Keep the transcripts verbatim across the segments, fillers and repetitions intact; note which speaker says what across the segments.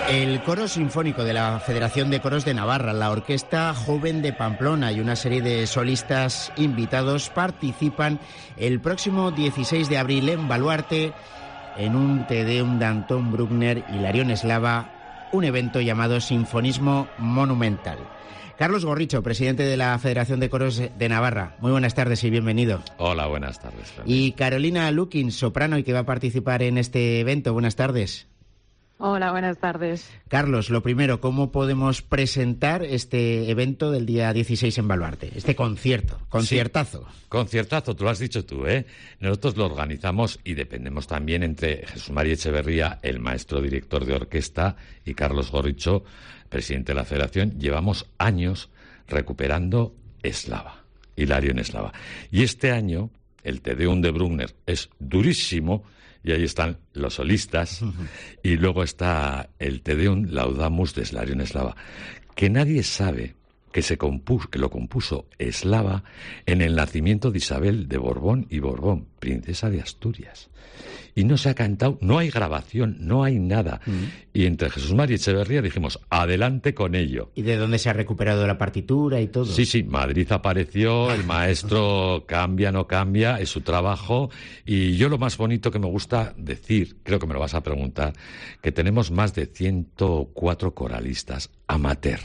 Speaker 1: El Coro Sinfónico de la Federación de Coros de Navarra, la Orquesta Joven de Pamplona y una serie de solistas invitados participan el próximo dieciséis de abril en Baluarte en un Te Deum de Anton Bruckner y Hilarión Eslava, un evento llamado Sinfonismo Monumental. Carlos Gorricho, presidente de la Federación de Coros de Navarra. Muy buenas tardes y bienvenido.
Speaker 2: Hola, buenas tardes. Fernando.
Speaker 1: Y Carolina Lukin, soprano y que va a participar en este evento. Buenas tardes.
Speaker 3: Hola, buenas tardes.
Speaker 1: Carlos, lo primero, ¿cómo podemos presentar este evento del día dieciséis en Baluarte? Este concierto, conciertazo.
Speaker 2: Sí, conciertazo, tú lo has dicho tú, ¿eh? Nosotros lo organizamos y dependemos también entre Jesús María Echeverría, el maestro director de orquesta, y Carlos Gorricho, presidente de la Federación. Llevamos años recuperando Eslava, Hilarión Eslava. Y este año, el Te Deum de Bruckner es durísimo. Y ahí están los solistas, uh-huh. Y luego está el Te Deum Laudamus de Hilarión Eslava, que nadie sabe que se compuso, que lo compuso Eslava en el nacimiento de Isabel de Borbón y Borbón, princesa de Asturias. Y no se ha cantado, no hay grabación, no hay nada. Uh-huh. Y entre Jesús María y Echeverría dijimos, adelante con ello.
Speaker 1: ¿Y de dónde se ha recuperado la partitura y todo?
Speaker 2: Sí, sí, Madrid apareció, el maestro cambia, no cambia, es su trabajo. Y yo lo más bonito que me gusta decir, creo que me lo vas a preguntar, que tenemos más de ciento cuatro coralistas amateur.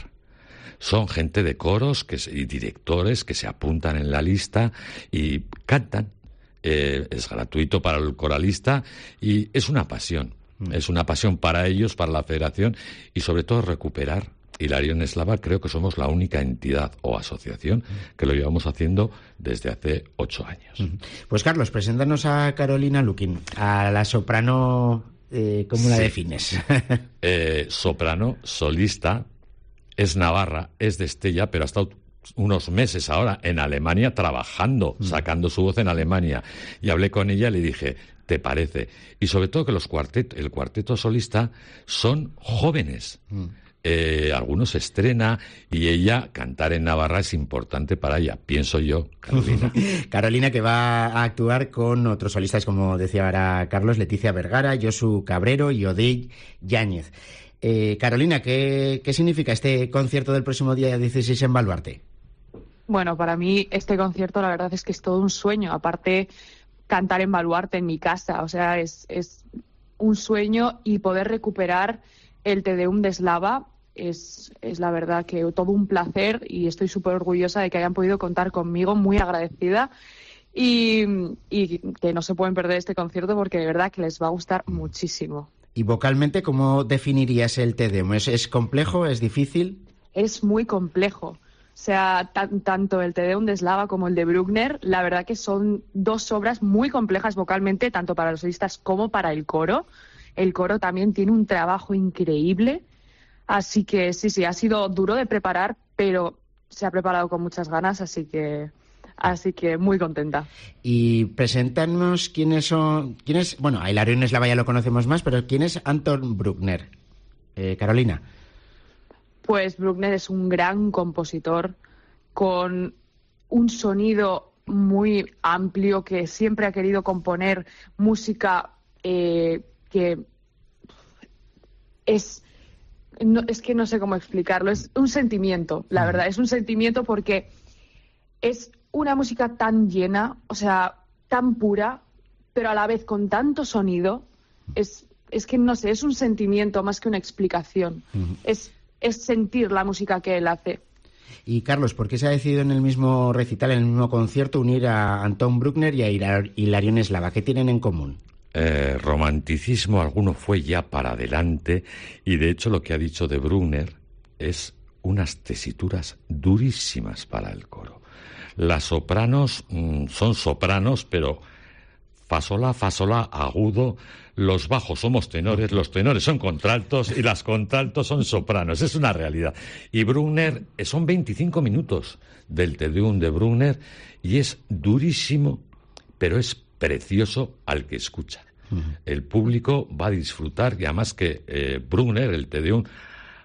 Speaker 2: Son gente de coros que, y directores que se apuntan en la lista y cantan. Eh, es gratuito para el coralista y es una pasión. Mm. Es una pasión para ellos, para la Federación y sobre todo recuperar Hilarión Eslava. Creo que somos la única entidad o asociación que lo llevamos haciendo desde hace ocho años. Mm.
Speaker 1: Pues Carlos, preséntanos a Carolina Lukin, a la soprano, eh, ¿cómo la sí. defines?
Speaker 2: eh, soprano, solista, es navarra, es de Estella, pero ha estado unos meses ahora en Alemania trabajando, sacando su voz en Alemania. Y hablé con ella y le dije, ¿te parece? Y sobre todo que los cuartetos, el cuarteto solista son jóvenes. Mm. Eh, algunos se estrena y ella, cantar en Navarra es importante para ella, pienso yo, Carolina.
Speaker 1: Carolina, que va a actuar con otros solistas, como decía ahora Carlos, Leticia Vergara, Josu Cabrero y Odey Yáñez. Eh, Carolina, ¿qué, ¿qué significa este concierto del próximo día dieciséis en Baluarte?
Speaker 3: Bueno, para mí este concierto la verdad es que es todo un sueño. Aparte, cantar en Baluarte, en mi casa, o sea, es, es un sueño y poder recuperar el Te Deum de Eslava es, es la verdad que todo un placer y estoy súper orgullosa de que hayan podido contar conmigo, muy agradecida y, y que no se pueden perder este concierto porque de verdad que les va a gustar muchísimo.
Speaker 1: ¿Y vocalmente cómo definirías el Te Deum? ¿Es, es complejo? ¿Es difícil?
Speaker 3: Es muy complejo. O sea, tan, tanto el Te Deum de Eslava como el de Bruckner, la verdad que son dos obras muy complejas vocalmente, tanto para los solistas como para el coro. El coro también tiene un trabajo increíble. Así que sí, sí, ha sido duro de preparar, pero se ha preparado con muchas ganas, así que... Así que muy contenta.
Speaker 1: Y preséntanos quiénes son... quiénes Bueno, a Hilarión Eslava ya lo conocemos más, pero ¿quién es Anton Bruckner? Eh, Carolina.
Speaker 3: Pues Bruckner es un gran compositor con un sonido muy amplio que siempre ha querido componer música eh, que es... No, es que no sé cómo explicarlo. Es un sentimiento, la verdad. Es un sentimiento porque es una música tan llena, o sea, tan pura, pero a la vez con tanto sonido. Es, es que, no sé, es un sentimiento más que una explicación. Uh-huh. Es, es sentir la música que él hace.
Speaker 1: Y, Carlos, ¿por qué se ha decidido en el mismo recital, en el mismo concierto, unir a Anton Bruckner y a Hilarión Eslava? ¿Qué tienen en común?
Speaker 2: Eh, romanticismo alguno fue ya para adelante y, de hecho, lo que ha dicho de Bruckner es unas tesituras durísimas para el coro. Las sopranos mmm, son sopranos, pero fa sola, fa sola, agudo. Los bajos somos tenores, los tenores son contraltos y las contraltos son sopranos. Es una realidad. Y Bruckner, son veinticinco minutos del Te Deum de Bruckner y es durísimo, pero es precioso al que escucha. Uh-huh. El público va a disfrutar y además que eh, Bruckner, el Te Deum,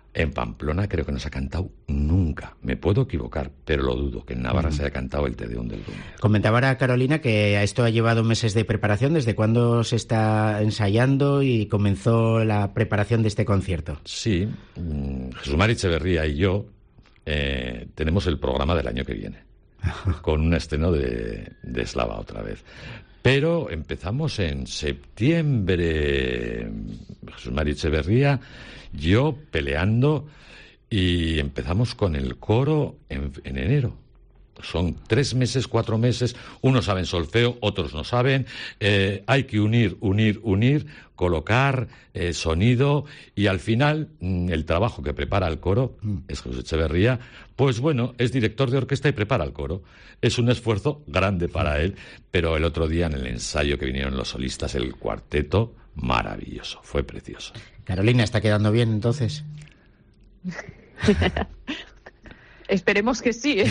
Speaker 2: En Pamplona creo que no se ha cantado nunca. Me puedo equivocar, pero lo dudo, que en Navarra mm. se haya cantado el Te Deum del Lumière.
Speaker 1: Comentaba ahora Carolina que a esto ha llevado meses de preparación. ¿Desde cuándo se está ensayando y comenzó la preparación de este concierto?
Speaker 2: Sí, Jesús Mari Echeverría y yo eh, tenemos el programa del año que viene, con un estreno de, de Eslava otra vez. Pero empezamos en septiembre. Jesús Mari Echeverría, yo peleando, y empezamos con el coro en, en enero. Son tres meses, cuatro meses, unos saben solfeo, otros no saben, eh, hay que unir, unir, unir, colocar eh, sonido, y al final el trabajo que prepara el coro es Jesús Echeverría, pues bueno, es director de orquesta y prepara el coro. Es un esfuerzo grande para él, pero el otro día en el ensayo que vinieron los solistas, el cuarteto, maravilloso, fue precioso.
Speaker 1: Carolina, ¿está quedando bien entonces?
Speaker 3: Esperemos que sí.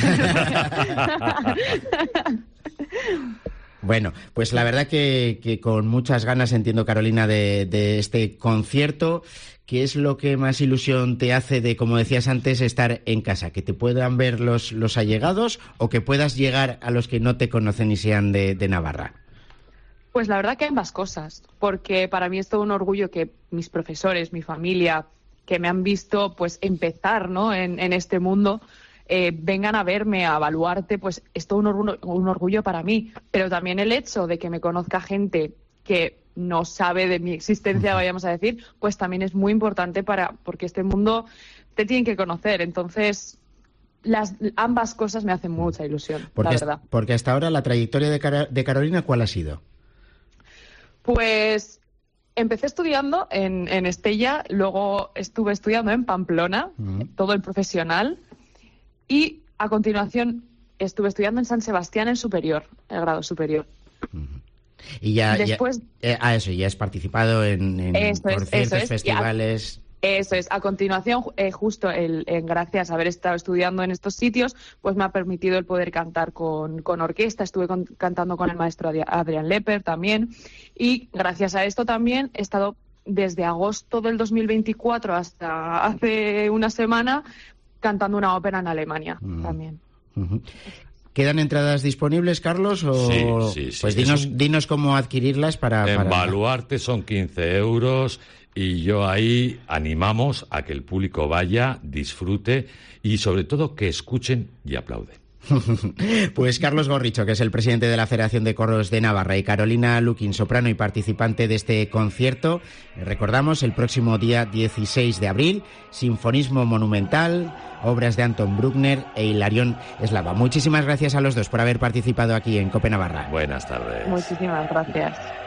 Speaker 1: Bueno, pues la verdad que, que con muchas ganas, entiendo, Carolina, de, de este concierto. ¿Qué es lo que más ilusión te hace de, como decías antes, estar en casa? ¿Que te puedan ver los, los allegados o que puedas llegar a los que no te conocen y sean de, de Navarra?
Speaker 3: Pues la verdad que ambas cosas, porque para mí es todo un orgullo que mis profesores, mi familia, que me han visto pues empezar, ¿no?, en, en este mundo, eh, vengan a verme, a Baluarte, pues es todo un orgullo, un orgullo para mí. Pero también el hecho de que me conozca gente que no sabe de mi existencia, vayamos a decir, pues también es muy importante para, porque este mundo te tienen que conocer. Entonces, las ambas cosas me hacen mucha ilusión,
Speaker 1: porque,
Speaker 3: la verdad.
Speaker 1: Porque hasta ahora la trayectoria de, Car- de Carolina, ¿cuál ha sido?
Speaker 3: Pues empecé estudiando en, en Estella, luego estuve estudiando en Pamplona, uh-huh. todo el profesional, y a continuación estuve estudiando en San Sebastián en superior, el grado superior.
Speaker 1: Uh-huh. Y ya,
Speaker 3: Después,
Speaker 1: ya, eh, ah, eso, ya has participado en, en
Speaker 3: eso es,
Speaker 1: conciertos,
Speaker 3: eso es.
Speaker 1: festivales.
Speaker 3: Eso es. A continuación, eh, justo el, eh, gracias a haber estado estudiando en estos sitios, pues me ha permitido el poder cantar con, con orquesta. Estuve con, cantando con el maestro Adrián Lepper también. Y gracias a esto también he estado desde agosto del dos mil veinticuatro hasta hace una semana cantando una ópera en Alemania mm. también.
Speaker 1: Uh-huh. ¿Quedan entradas disponibles, Carlos? O...
Speaker 2: Sí, sí, sí.
Speaker 1: Pues dinos, un... dinos cómo adquirirlas para...
Speaker 2: En
Speaker 1: para...
Speaker 2: Baluarte son quince euros y yo ahí animamos a que el público vaya, disfrute y sobre todo que escuchen y aplauden.
Speaker 1: Pues Carlos Gorricho, que es el presidente de la Federación de Coros de Navarra, y Carolina Luquín, soprano y participante de este concierto, recordamos, el próximo día dieciséis de abril, Sinfonismo Monumental, obras de Anton Bruckner e Hilarión Eslava. Muchísimas gracias a los dos por haber participado aquí en COPE Navarra.
Speaker 2: Buenas tardes.
Speaker 3: Muchísimas gracias.